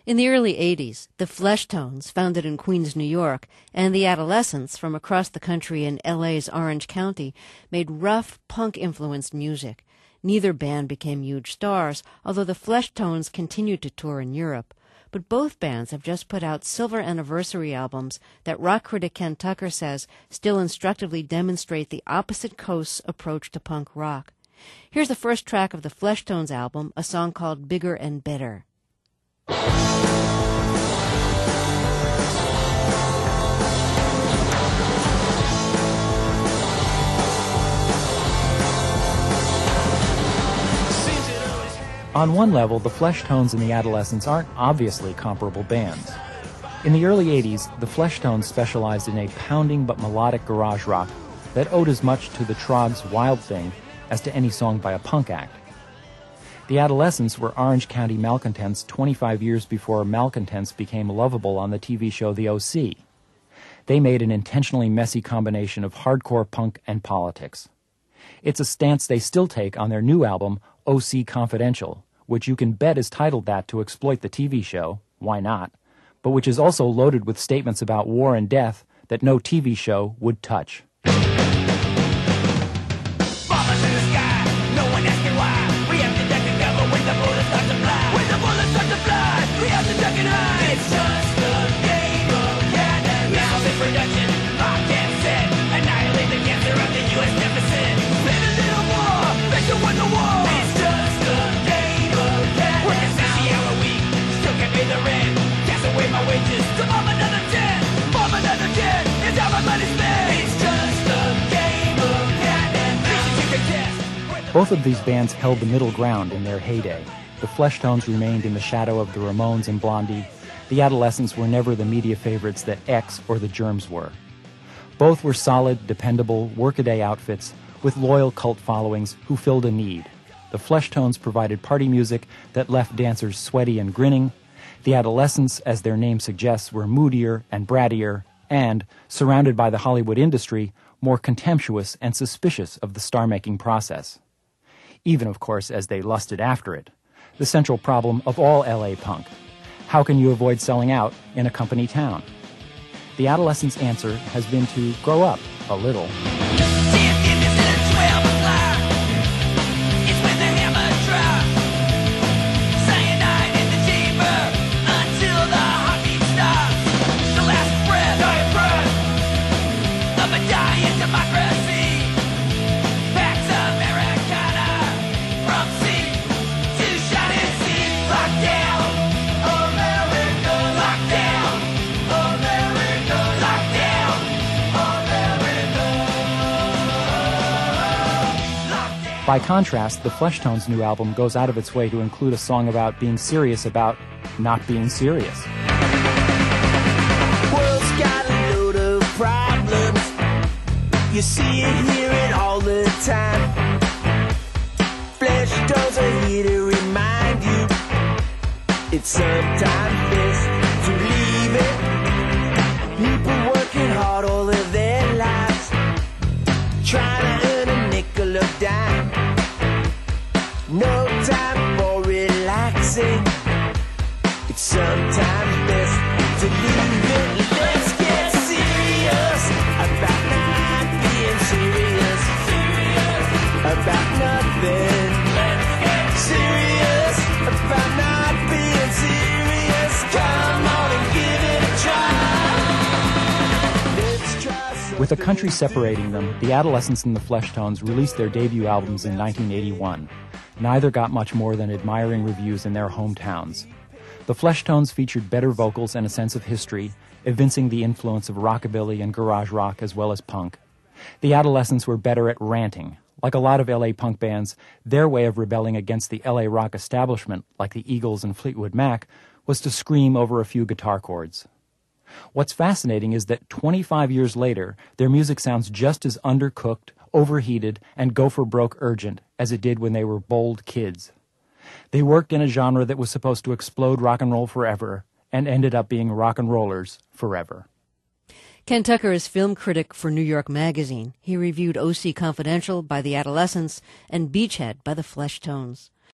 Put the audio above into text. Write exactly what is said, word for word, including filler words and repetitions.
In the early eighties, the Fleshtones, founded in Queens, New York, and the Adolescents from across the country in L A's Orange County made rough, punk-influenced music. Neither band became huge stars, although the Fleshtones continued to tour in Europe. But both bands have just put out silver anniversary albums that rock critic Ken Tucker says still instructively demonstrate the opposite coast's approach to punk rock. Here's the first track of the Fleshtones album, a song called Bigger and Better. On one level, the Fleshtones and the Adolescents aren't obviously comparable bands. In the early eighties, the Fleshtones specialized in a pounding but melodic garage rock that owed as much to the Troggs' Wild Thing as to any song by a punk act. The Adolescents were Orange County malcontents twenty-five years before malcontents became lovable on the T V show The O C. They made an intentionally messy combination of hardcore punk and politics. It's a stance they still take on their new album, O C Confidential, which you can bet is titled that to exploit the T V show, why not, but which is also loaded with statements about war and death that no T V show would touch. Both of these bands held the middle ground in their heyday. The Fleshtones remained in the shadow of the Ramones and Blondie. The Adolescents were never the media favorites that X or the Germs were. Both were solid, dependable, workaday outfits with loyal cult followings who filled a need. The Fleshtones provided party music that left dancers sweaty and grinning. The Adolescents, as their name suggests, were moodier and brattier and, surrounded by the Hollywood industry, more contemptuous and suspicious of the star-making process. Even, of course, as they lusted after it. The central problem of all L A punk. How can you avoid selling out in a company town? The Adolescents' answer has been to grow up a little. By contrast, the Fleshtones' new album goes out of its way to include a song about being serious about not being serious. World's got a load of problems. You see it, hear it all the time. Fleshtones are here to remind you it's sometimes best to leave it. People working hard all of their lives, trying to earn a nickel or dime. No time for relaxing. It's sometimes best to leave it. Let's get serious about not being serious. Serious about nothing. Let's get serious about not being serious. Come on and give it a try. Let's try something. With a country separating them, the Adolescents and the Fleshtones released their debut albums in nineteen eighty-one. Neither got much more than admiring reviews in their hometowns. The Fleshtones featured better vocals and a sense of history, evincing the influence of rockabilly and garage rock as well as punk. The Adolescents were better at ranting. Like a lot of L A punk bands, their way of rebelling against the L A rock establishment, like the Eagles and Fleetwood Mac, was to scream over a few guitar chords. What's fascinating is that twenty-five years later, their music sounds just as undercooked, overheated, and go-for-broke urgent as it did when they were bold kids. They worked in a genre that was supposed to explode rock and roll forever, and ended up being rock and rollers forever. Ken Tucker is film critic for New York Magazine. He reviewed O C Confidential by the Adolescents and Beachhead by the Fleshtones.